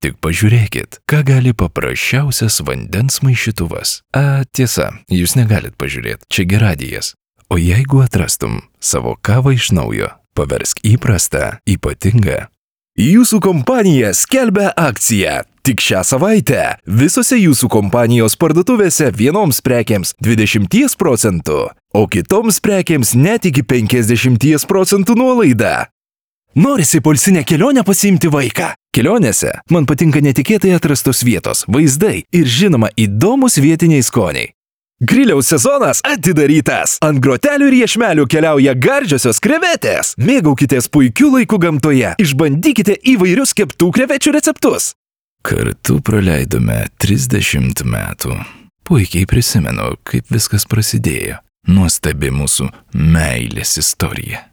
Tik pažiūrėkit, ką gali paprasčiausias vandens maišytuvas. Tiesa, jūs negalit pažiūrėti, čia gi radijas. O jeigu atrastum savo kavą iš naujo, paversk įprastą, ypatingą. Jūsų kompanija skelbia akciją. Tik šią savaitę visose jūsų kompanijos parduotuvėse vienoms prekėms 20%, o kitoms prekėms net iki 50% nuolaida. Norisi poilsinę kelionę pasiimti vaiką. Kelionėse man patinka netikėtai atrastos vietos, vaizdai ir žinoma įdomus vietiniai skoniai. Griliaus sezonas atidarytas. Ant grotelių ir iešmelių keliauja gardžiosios krevetės. Mėgaukitės puikiu laiku gamtoje. Išbandykite įvairius keptų krevečių receptus. Kartu praleidome 30 metų. Puikiai prisimenu, kaip viskas prasidėjo. Nuostabi mūsų meilės istorija.